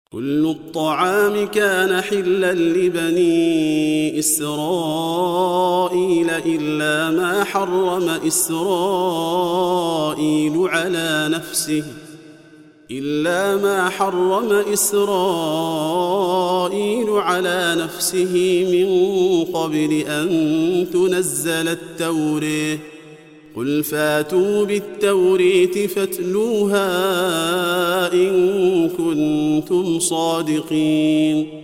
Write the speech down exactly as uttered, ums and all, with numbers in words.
كل الطعام كان حلا لبني إسرائيل إلا ما حرم إسرائيل على نفسه إلا ما حرم إسرائيل على نفسه من قبل أن تنزل التوراة قل فاتوا بالتوراة فاتلوها إن كنتم صادقين